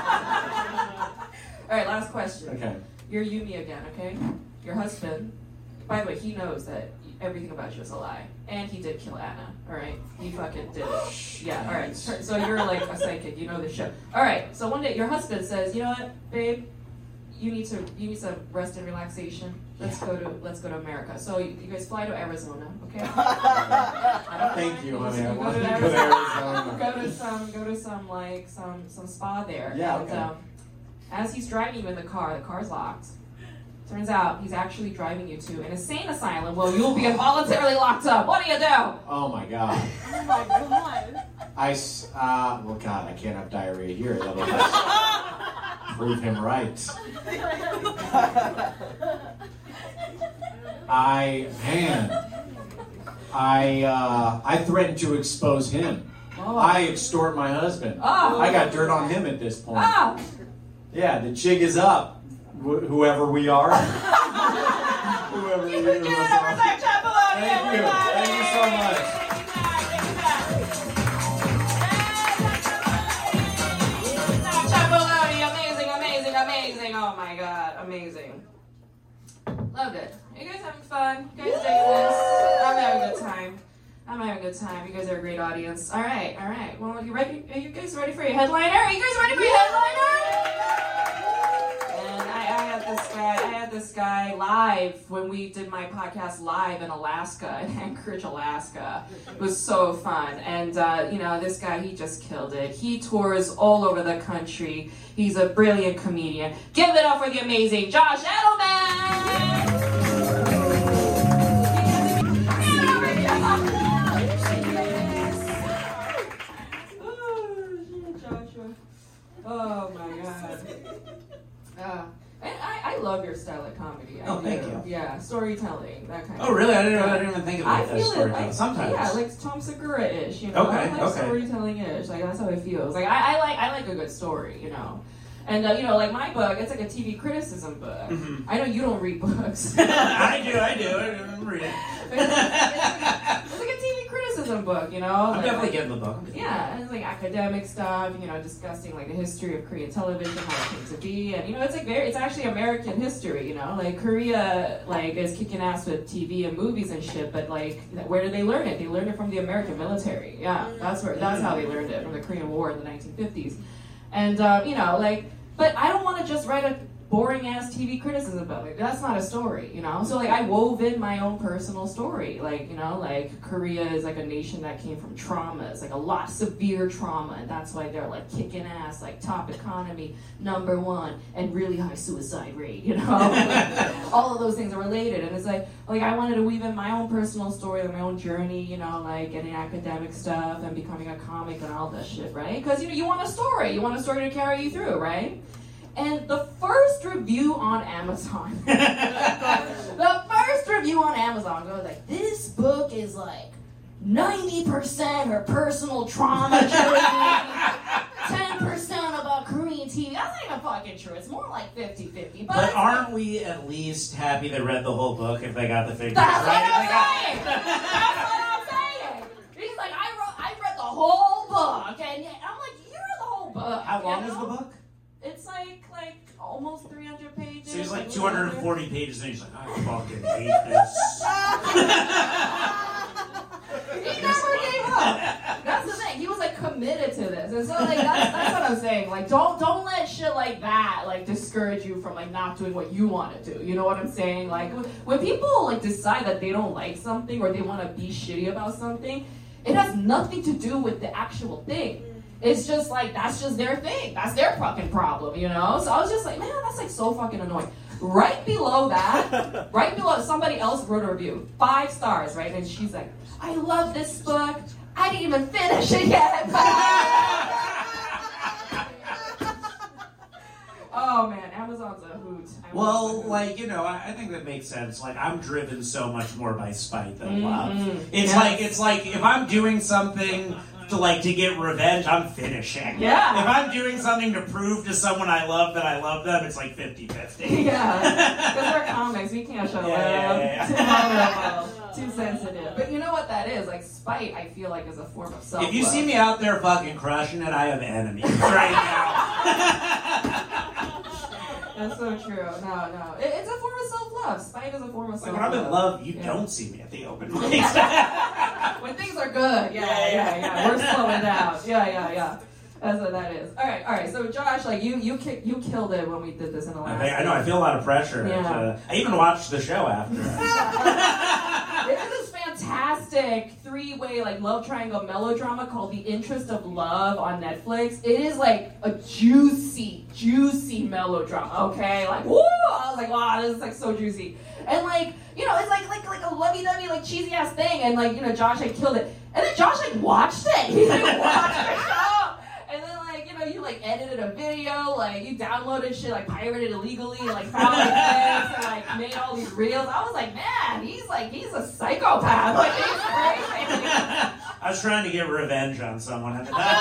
All right, last question. Okay. You're Yumi again, okay? Your husband, by the way, he knows that everything about you is a lie. And he did kill Anna, all right? He fucking did it. Yeah, all right. So so you're like a psychic, you know the shit. All right, so one day your husband says, you know what, babe? You need to you need some rest and relaxation. Let's go to let's go to America. So you, you guys fly to Arizona, okay? Thank you, honey. I Go want to to go to Arizona. Arizona. go to some go to some like some some spa there. Yeah, And okay. um, as he's driving you in the car, the car's locked. Turns out he's actually driving you to an insane asylum where you'll be involuntarily locked up. What do you do? Oh my god. Oh my god. I, s- uh, well, God, I can't have diarrhea here. That'll just prove him right. I, man, I, uh, I threatened to expose him. Oh. I extort my husband. Oh. I got dirt on him at this point. Ah! Yeah, the jig is up. Wh- whoever we are. whoever You we can do it over are. there, Chapeloni, Thank you. everybody. Thank you so much. Chapeloni, amazing, amazing, amazing. Oh my god, amazing. Loved it. Are you guys having fun? You guys digging this? I'm having a good time. I'm having a good time. You guys are a great audience. All right, all right. Well, you ready? Are you guys ready for your headliner? Are you guys ready for your headliner? And I, I had this guy. I had this. this guy live when we did my podcast live in Alaska, in Anchorage, Alaska. It was so fun. And, uh, you know, this guy, he just killed it. He tours all over the country. He's a brilliant comedian. Give it up for the amazing Josh Edelman! Oh my god. Uh, and I, I love your style of comedy. I Oh, do. thank you. Yeah, storytelling, that kind Oh, of really? I didn't, yeah. I didn't even think of it I as feel it storytelling. like, Sometimes. yeah, like Tom Segura-ish, you know? Okay, like okay. storytelling-ish, like that's how it feels. Like I, I like I like a good story, you know? And, uh, you know, like my book, it's like a T V criticism book. Mm-hmm. I know you don't read books. I do, I do. I do read it. it's, like, it's like a T V criticism book, you know? I'm like, definitely like, getting the book. yeah, and it's like academic stuff, you know, discussing like the history of Korean television, how it came to be, and you know, it's like very, it's actually American history, you know, like Korea, like is kicking ass with T V and movies and shit, but like, where did they learn it? They learned it from the American military. Yeah, that's where, that's how they learned it, from the Korean War in the nineteen fifties, and uh, you know, like, but I don't want to just write a boring ass T V criticism about it. That's not a story, you know? So like I wove in my own personal story. Like, you know, like Korea is like a nation that came from traumas, like a lot severe trauma, and that's why they're like kicking ass, like top economy, number one, and really high suicide rate, you know? Like, all of those things are related. And it's like like I wanted to weave in my own personal story, my own journey, you know, like getting academic stuff and becoming a comic and all that shit, right? Because you know, you want a story. You want a story to carry you through, right? And the first review on Amazon, the first review on Amazon goes like, this book is like ninety percent her personal trauma journey, ten percent about Korean T V. That's not even fucking true. It's more like fifty-fifty. But, But aren't we at least happy they read the whole book if they got the figures That's right? what I'm If they got- saying. That's what I'm saying. He's like, I wrote, I read the whole book, and yet- I'm like, you read the whole book. How long you is know? the book? It's like like almost three hundred pages. So he's like a two little hundred under. forty pages and he's like, I fucking hate this. He never gave up. That's the thing. He was like committed to this, and so like that's, that's what I'm saying. Like don't don't let shit like that like discourage you from like not doing what you want to do. You know what I'm saying? Like when people like decide that they don't like something or they want to be shitty about something, it has nothing to do with the actual thing. It's just like, that's just their thing. That's their fucking problem, you know? So I was just like, man, that's like so fucking annoying. Right below that, right below, somebody else wrote a review. Five stars, right? And she's like, I love this book. I didn't even finish it yet. Oh man, Amazon's a hoot. Amazon's Well, a hoot. like, you know, I, I think that makes sense. Like, I'm driven so much more by spite than Mhm. love. It's Yes. like, it's like, if I'm doing something to, like, to get revenge, I'm finishing. Yeah. If I'm doing something to prove to someone I love that I love them, it's like fifty-fifty. Yeah, because we're comics, we can't show Yeah, yeah, love. yeah, Too vulnerable, too sensitive. But you know what that is? Like spite, I feel like is a form of self-love. If you see me out there fucking crushing it, I have enemies right now. That's so true. No, no, it, it's a form of self-love. Spite is a form of Like, self-love. when I'm in love, you Yeah. don't see me at the open mics. When things are good, yeah, yeah, yeah, yeah. We're slowing down. Yeah, yeah, yeah. That's what that is. All right, all right. So Josh, like you, you, ki- you killed it when we did this in the I, last. think- I know, I feel a lot of pressure. Yeah. Uh, I even watched the show after. There's this fantastic three-way like love triangle melodrama called The Interest of Love on Netflix. It is like a juicy, juicy melodrama. Okay, like woo! I was like, wow, this is like so juicy. And like, you know, it's like like like a lovey-dovey, like cheesy ass thing. And like, you know, Josh like killed it. And then Josh like watched it. He like watched the show. And then like, you know, you like edited a video, like you downloaded shit, like pirated illegally, and like found like things and like made all these reels. I was like, man, he's like he's a psychopath. Like he's crazy. I was trying to get revenge on someone.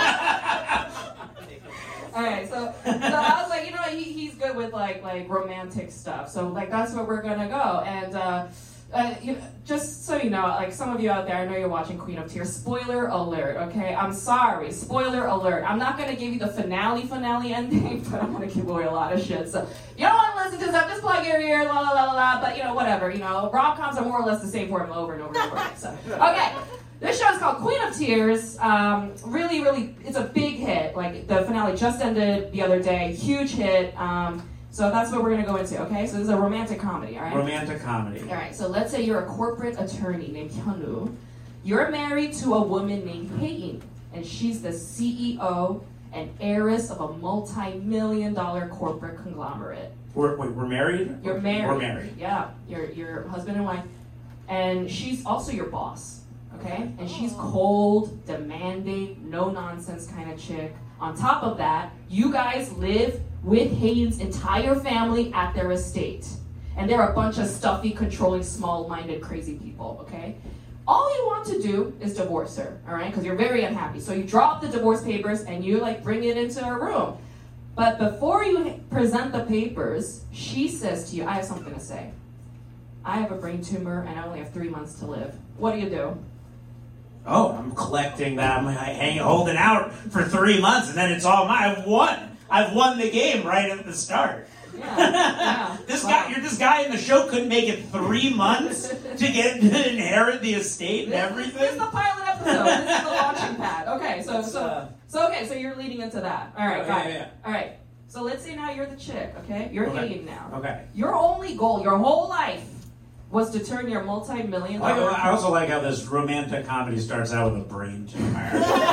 All right, so so I was like, you know what, he, he's good with like like romantic stuff. So like that's where we're gonna go. And uh, uh, you know, just so you know, like some of you out there, I know you're watching Queen of Tears. Spoiler alert, okay? I'm sorry. Spoiler alert. I'm not gonna give you the finale finale ending, but I'm gonna give away a lot of shit. So you don't want to listen to stuff, just plug your ears, la la la la la. But you know, whatever. You know, rom-coms are more or less the same formula over and over and over again. So okay. This show is called Queen of Tears. Um, really, really, it's a big hit. Like, the finale just ended the other day. Huge hit. Um, So that's what we're going to go into, okay? So this is a romantic comedy, all right? Romantic comedy. All right, so let's say you're a corporate attorney named Hyunwoo. You're married to a woman named Hae-in, and she's the C E O and heiress of a multi-million dollar corporate conglomerate. We're, wait, we're married? You're married. We're married. Yeah, you're, you're husband and wife. And she's also your boss, okay? And she's cold, demanding, no-nonsense kind of chick. On top of that, you guys live with Hae-in's entire family at their estate. And they're a bunch of stuffy, controlling, small-minded, crazy people, okay? All you want to do is divorce her, all right? Because you're very unhappy. So you draw up the divorce papers and you like bring it into her room. But before you present the papers, she says to you, I have something to say. I have a brain tumor and I only have three months to live. What do you do? Oh, I'm collecting that. I'm hanging, holding out for three months, and then it's all mine. I've won. I've won the game right at the start. Yeah, yeah. This Wow. guy, you're this guy in the show couldn't make it three months to get to inherit the estate and This, everything. this is the pilot episode. This is the launching pad. Okay, so so Uh, so okay, so you're leading into that. All right, Oh, got yeah, it. yeah. All right. So let's say now you're the chick. Okay, you're Okay. hating now. Okay. Your only goal, your whole life, was to turn your multi-million I, dollar. I also like how this romantic comedy starts out with a brain tumor.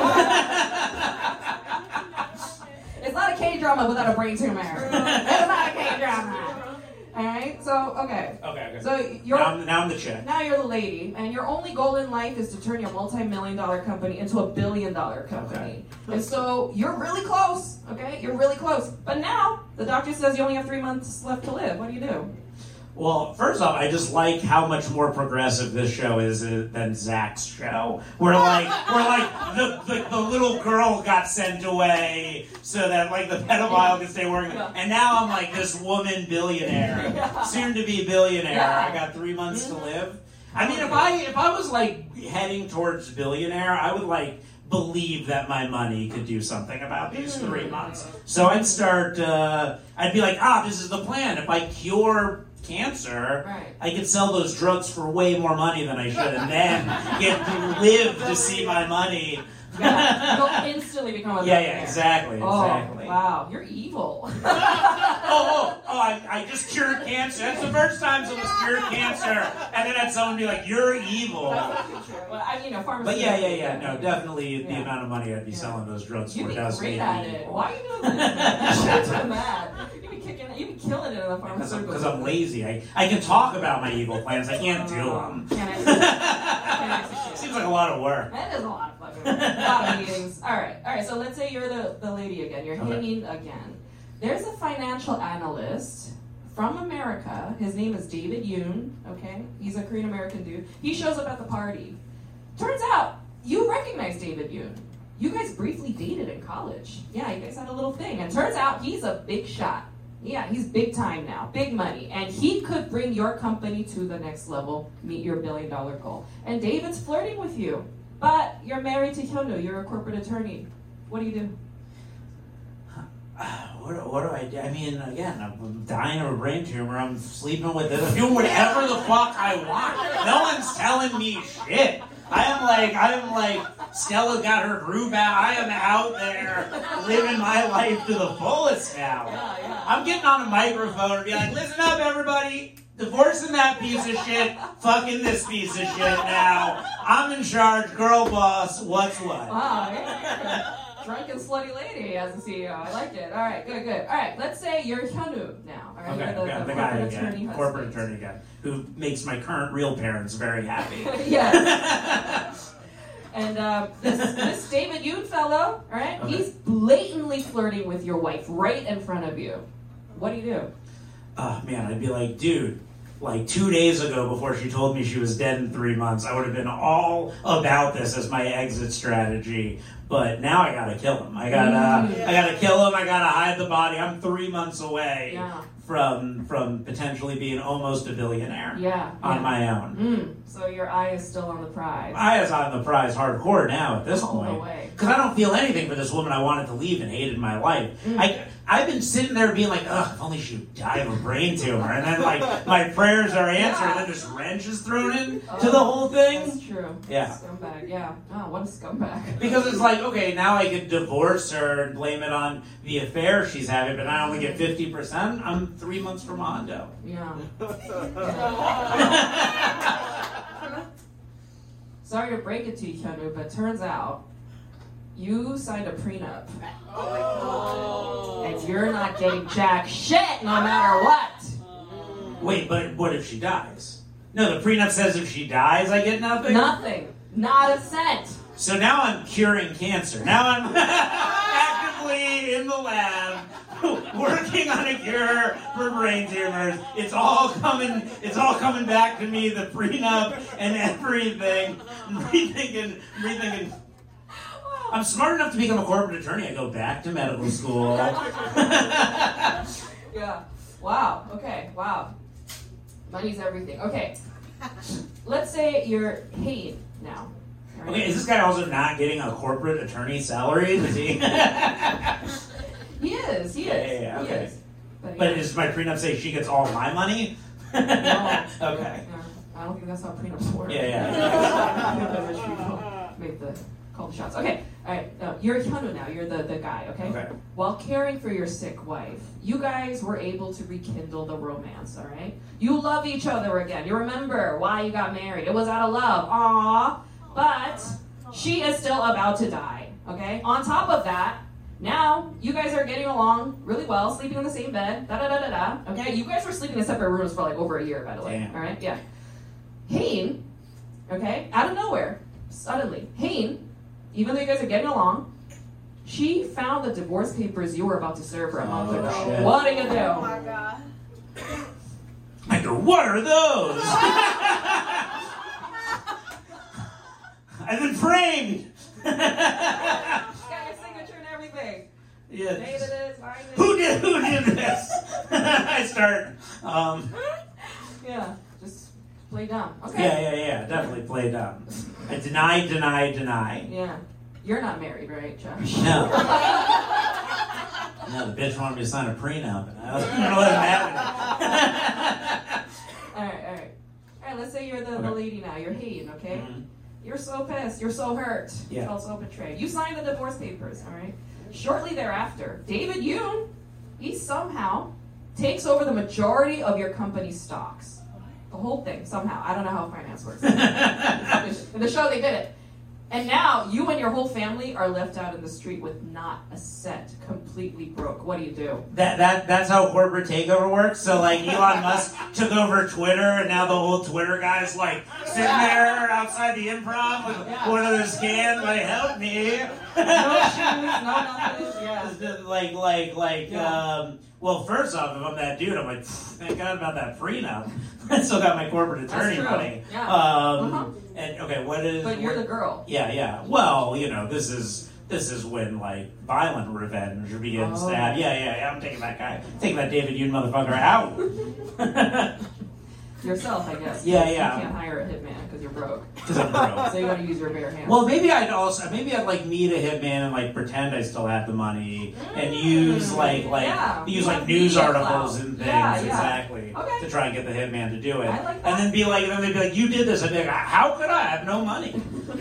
It's not a K-drama without a brain tumor. It's not a K-drama. All right. So okay. Okay, okay. So you're now, I'm, now I'm the chick. now you're the lady, and your only goal in life is to turn your multi-million dollar company into a billion dollar company. Okay. And so you're really close. Okay, you're really close. But now the doctor says you only have three months left to live. What do you do? Well, first off, I just like how much more progressive this show is uh, than Zach's show. Where like, where like the, the the little girl got sent away so that like the pedophile could stay working. Yeah. And now I'm like this woman billionaire, Yeah. soon to be billionaire. Yeah. I got three months to live. I mean, if I if I was like heading towards billionaire, I would like believe that my money could do something about these three months. So I'd start. Uh, I'd be like, ah, this is the plan. If I cure cancer, Right. I could sell those drugs for way more money than I should, and then get to live to see my money. Yeah, you'll instantly become a Yeah, billionaire. yeah, exactly, Oh, exactly. wow, you're evil. oh, oh, oh! I, I just cured cancer. That's the first time someone's cured cancer, and then had someone be like, "You're evil." Well, I mean, you know, But yeah, yeah, yeah. No, definitely the Yeah. amount of money I'd be Yeah. selling those drugs You'd for be does great me at it. evil. Why are you doing this? You should do that. You'd be kicking it. You'd be killing it in the Because I'm, pharmaceutical. 'cause I'm lazy. I, I can talk about my evil plans. I can't do them. Can't execute. Can't execute. Seems like a lot of work. That is a lot of fucking work. A lot of meetings. All right, all right. So let's say you're the, the lady again. You're Okay. hanging again. There's a financial analyst from America. His name is David Yoon. Okay, he's a Korean American dude. He shows up at the party. Turns out you recognize David Yoon. You guys briefly dated in college. Yeah, you guys had a little thing. And turns out he's a big shot. Yeah, he's big time now, big money. And he could bring your company to the next level, meet your billion dollar goal. And David's flirting with you. But you're married to Hyunwoo, you're a corporate attorney. What do you do? What, what do I do? I mean, again, I'm dying of a brain tumor. I'm sleeping with it. I'm doing whatever the fuck I want. No one's telling me shit. I am like, I am like, Stella got her groove out. I am out there living my life to the fullest now. Yeah, yeah. I'm getting on a microphone and be like, listen up, everybody. Divorcing that piece of shit, fucking this piece of shit now. I'm in charge, girl boss, what's what? Wow, yeah. Drunken slutty lady as a C E O. I like it. All right, good, good. All right, let's say you're Hyunwoo now. All right, Okay, you're the, yeah, the the guy corporate again, attorney corporate husband. attorney again, who makes my current real parents very happy. Yes. And uh, this, this David Yoon fellow, all right, Okay. he's blatantly flirting with your wife right in front of you. What do you do? Oh man, I'd be like, dude, like two days ago before she told me she was dead in three months, I would have been all about this as my exit strategy. But now I gotta kill him. I gotta, Mm. I gotta kill him. I gotta hide the body. I'm three months away Yeah. from from potentially being almost a billionaire Yeah. on yeah. my own. Mm, so your eye is still on the prize. I is on the prize hardcore now at this All the point. way. Because I don't feel anything for this woman I wanted to leave and hated my life. Mm. I, I've been sitting there being like, ugh, if only she would die of a brain tumor. And then, like, my prayers are answered, and then this wrench is thrown in Oh, to the whole thing. That's true. Yeah. Scumbag, yeah. Oh, what a scumbag. Because it's like, okay, now I could divorce her and blame it on the affair she's having, but I only get fifty percent. I'm three months from Hondo. Yeah. Sorry to break it to you, Hyunwoo, but turns out you signed a prenup. Oh. And you're not getting jack shit no matter what. Wait, but what if she dies? No, the prenup says if she dies, I get nothing? Nothing. Not a cent. So now I'm curing cancer. Now I'm actively in the lab working on a cure for brain tumors. It's all coming it's all coming back to me, the prenup and everything. I'm rethinking rethinking. I'm smart enough to become a corporate attorney. I go back to medical school. Yeah. Wow. Okay. Wow. Money's everything. Okay. Let's say you're paid now. All right? Okay, is this guy also not getting a corporate attorney salary? Is he? He is. He is. Yeah, yeah, yeah, He okay. is. But, But yeah. does my prenup say she gets all my money? No. Okay. Yeah. I don't think that's how prenups work. Yeah, yeah. The rich people make the call the shots. Okay. All right. No, you're Hyunwoo now. You're the, the guy. Okay? Okay. While caring for your sick wife, you guys were able to rekindle the romance. All right. You love each other again. You remember why you got married. It was out of love. Aww. But she is still about to die. Okay. On top of that, now you guys are getting along really well, sleeping in the same bed. Da da da da da. Okay. You guys were sleeping in separate rooms for like over a year, by the way. Damn. All right. Yeah. Hain, okay, out of nowhere, suddenly, Hain, even though you guys are getting along, she found the divorce papers you were about to serve her a month Oh, ago. shit. What do you do? Oh my god. I go, what are those? I've been framed. Got your signature and everything. Yeah. Dated it, signed it. Who did who did this? I start. Um, Yeah, just play dumb. Okay. yeah, yeah, yeah. Definitely play dumb. I deny, deny, deny. Yeah. You're not married, right, Josh? No. No, the bitch wanted me to sign a prenup, and I was gonna let it happen. All right, all right. All right, let's say you're the, the Okay. lady now. You're Hayden, okay? Mhm. You're so pissed. You're so hurt. You Yeah. felt so betrayed. You signed the divorce papers, all right? Shortly thereafter, David Yoon, he somehow takes over the majority of your company's stocks. The whole thing, somehow. I don't know how finance works. In the show, they did it. And now, you and your whole family are left out in the street with not a cent, completely broke. What do you do? That that that's how corporate takeover works. So like Elon Musk took over Twitter, and now the whole Twitter guys like sitting there outside the Improv with Yeah. one of those cans, like help me. No shoes, no nothing. Yeah. It's just like like like Yeah. um. Well, first off, if I'm that dude, I'm like, thank God about that prenup. I still got my corporate attorney true. money. Yeah. Um. Uh-huh. And okay, what is? But you're what- the girl. Yeah, yeah. Well, you know, this is this is when like violent revenge would be getting Oh. stabbed. Yeah, yeah, yeah. I'm taking that guy, taking that David Yoon motherfucker out. Yourself, I guess. Yeah, You yeah. can't hire a hitman because you're broke. Because I'm broke. So you gotta use your bare hands. Well, maybe I'd also maybe I'd like meet a hitman and like pretend I still have the money and use like like Yeah. use You like have news media articles clout. and things Yeah, yeah. exactly Okay. to try and get the hitman to do it. I like that. And then be like, and then they'd be like, you did this. I'd be like, how could I? I have no money.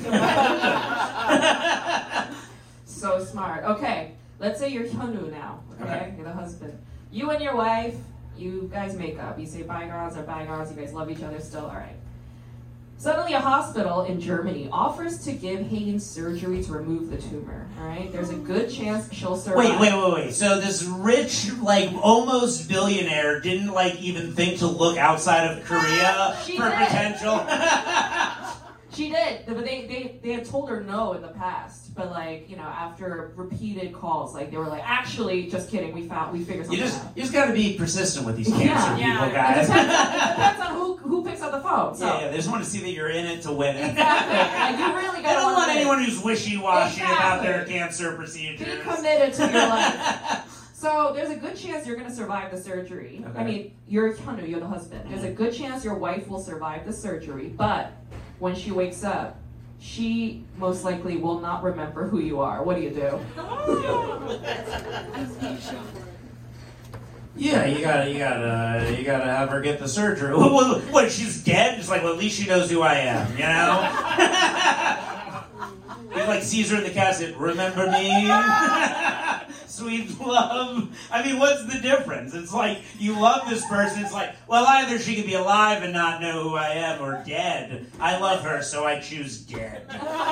So smart. Okay, let's say you're Hyunwoo now. Okay? Okay. You're the husband. You and your wife, you guys make up. You say bygones are bygones. You guys love each other still. All right. Suddenly, a hospital in Germany offers to give Hagen surgery to remove the tumor. All right. There's a good chance she'll survive. Wait, wait, wait, wait. So this rich, like almost billionaire, didn't like even think to look outside of Korea She for did. potential. She did, but they, they they had told her no in the past. But like you know, after repeated calls, like they were like, actually, just kidding. We found we figured You something just out. you just got to be persistent with these cancer Yeah, people, yeah. guys. It depends, it depends on who who picks up the phone. So. Yeah, yeah, they just want to see that you're in it to win it. Exactly. Like, you really I gotta don't wanna want win. anyone who's wishy-washy about Exactly. their cancer Be procedures. committed to your life. So there's a good chance you're going to survive the surgery. Okay. I mean, you're Hyunwoo, you're the husband. There's a good chance your wife will survive the surgery, but when she wakes up, she most likely will not remember who you are. What do you do? Yeah, you gotta, you gotta, you gotta have her get the surgery. What, what, she's dead? It's like, well, at least she knows who I am, you know? He like sees her in the casket. Remember me? Sweet love. I mean, what's the difference? It's like, you love this person. It's like, well, either she could be alive and not know who I am, or dead. I love her, so I choose dead.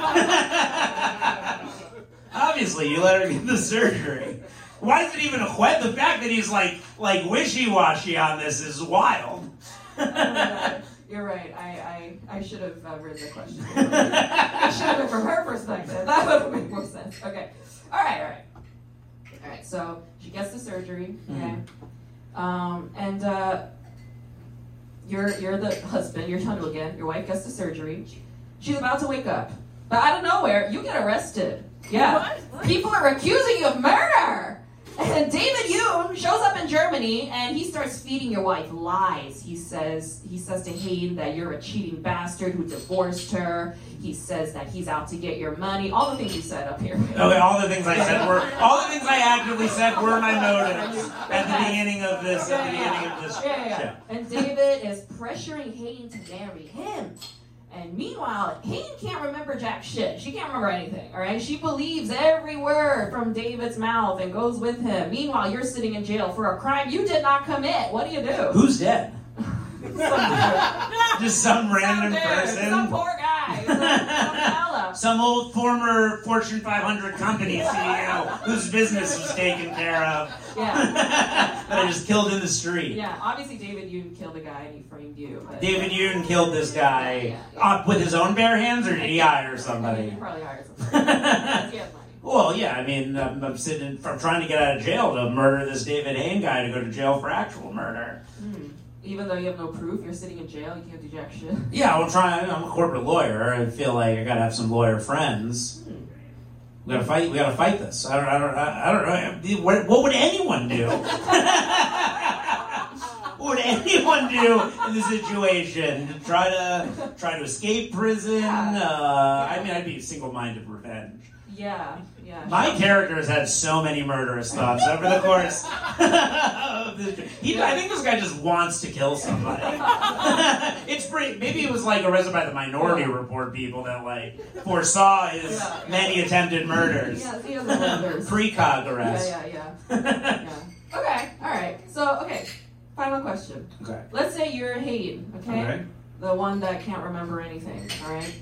Obviously, you let her get the surgery. Why is it even a question? The fact that he's like like wishy-washy on this is wild. uh, you're right. I I, I should have uh, read the question. I should have been from her perspective. That would have made more sense. Okay. All right. All right. All right. So she gets the surgery. Okay. Mm. Um, and uh, you're you're the husband. You're Hyunwoo again. Your wife gets the surgery. She's about to wake up, but out of nowhere, you get arrested. Yeah. What? People are accusing you of murder. And David Yoon shows up in Germany and he starts feeding your wife lies. He says he says to Hayden that you're a cheating bastard who divorced her. He says that he's out to get your money. All the things you said up here. Okay, all the things I said were all the things I actively said were my motives at the beginning of this. At the beginning of this. Yeah, yeah, yeah. And David is pressuring Hayden to marry him. And meanwhile, Hayden can't remember jack shit. She can't remember anything, all right? She believes every word from David's mouth and goes with him. Meanwhile, you're sitting in jail for a crime you did not commit. What do you do? Who's dead? Just some random some person. Some poor guy. Some, some fella. Some old former Fortune five hundred company C E O whose business was taken care of. Yeah. That I just killed in the street. Yeah, obviously David Yoon killed a guy and he framed you. But, David Yoon killed this guy yeah, yeah, yeah. Uh, with his own bare hands, or did he hire somebody? He probably hired somebody. He has money. Well, yeah, I mean, I'm, I'm sitting, I'm trying to get out of jail to murder this David Hayne guy to go to jail for actual murder. Mm. Even though you have no proof, you're sitting in jail, you can't do jack shit. Yeah, I'm trying. I'm a corporate lawyer. I feel like I gotta have some lawyer friends. Mm. We gotta fight. We gotta fight this. I don't. I don't. I don't know. What, what would anyone do? What would anyone do in this situation to try to try to escape prison? Uh, I mean, I'd be single-minded revenge. Yeah, yeah. My character has had so many murderous thoughts over the course of this. He, I think this guy just wants to kill somebody. It's pretty. Maybe it was like arrested by the Minority Report people that like foresaw his yeah, yeah. many attempted murders. Yeah, he doesn't murders. Precog arrest. Yeah, yeah, yeah. yeah. Okay, all right. So, okay, final question. Okay. Let's say you're Hayden, okay? Okay. The one that can't remember anything, all right?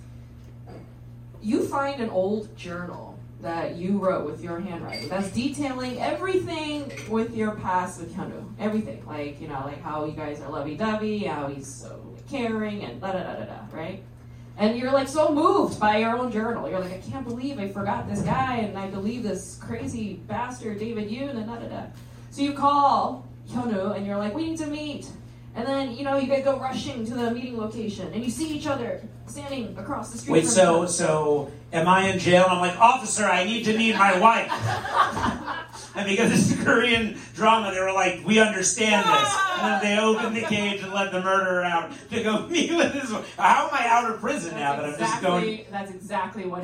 You find an old journal that you wrote with your handwriting that's detailing everything with your past with Hyunwoo. Everything. Like, you know, like how you guys are lovey-dovey, how he's so caring, and da-da-da-da-da, right? And you're like so moved by your own journal. You're like, I can't believe I forgot this guy, and I believe this crazy bastard David Yoon, and da-da-da. So you call Hyunwoo, and you're like, we need to meet. And then, you know, you guys go rushing to the meeting location, and you see each other standing across the street. Wait, from so each other. so am I in jail? And I'm like, officer, I need to meet my wife. And because it's a Korean drama, they were like, we understand this. And then they opened the cage and let the murderer out to go meet with his wife. How am I out of prison That's now that I'm exactly, just going? That's exactly what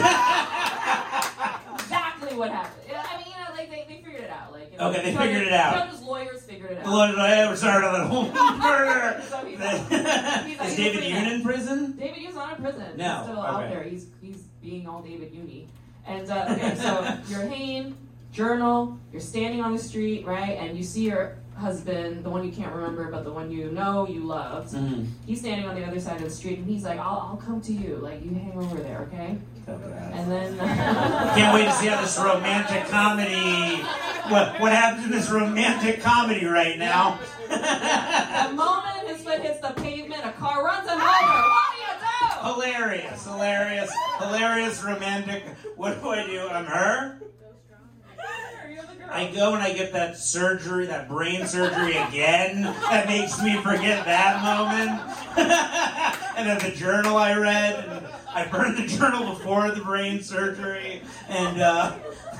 happened. Exactly what happened. Yeah, I mean, you know, like, they, they figured it out. Like, you know, Okay, they Hyunwoo- figured it out. Hyunwoo's lawyers figured it out. The Lord, I ever started on the whole murder. So he's like- he's like, Is he's David free Yoon now. in prison? David Yoon's not in prison. No, He's still out okay. there. He's he's being all David Yoon-y. And uh, okay, so you're Hayne, journal, you're standing on the street, right? And you see your husband, the one you can't remember, but the one you know you loved. Mm-hmm. He's standing on the other side of the street, and he's like, "I'll I'll come to you. Like, you hang over there, okay?" And then Can't wait to see how this romantic comedy. What what happens in this romantic comedy right now? the moment his foot hits the pavement, a car runs him over. What do you do? Hilarious, hilarious, hilarious romantic. What do I do? I'm her. You're the girl. I go and I get that surgery, that brain surgery again. That makes me forget that moment. And then the journal I read, and I burned the journal before the brain surgery, and uh,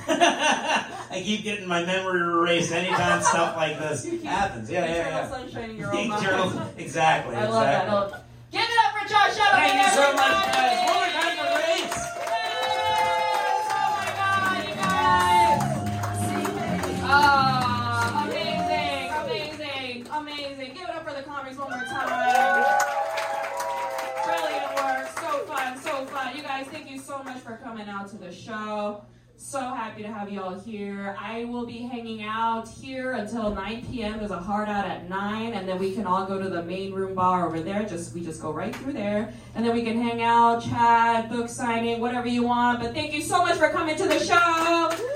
I keep getting my memory erased anytime stuff like this happens. Yeah, yeah, yeah. Eternal sunshine in your own mind. Eternal, exactly. I love that. I exactly. love- Give it up for Josh Shuttle. Thank you so much, guys. One more time for Grace. Yes! Oh my God, you guys! Oh, amazing! arms one more time. Brilliant work. So fun, so fun. You guys, thank you so much for coming out to the show. So happy to have you all here. I will be hanging out here until nine p.m. There's a hard out at nine, and then we can all go to the main room bar over there. Just we just go right through there, and then we can hang out, chat, book signing, whatever you want. But thank you so much for coming to the show.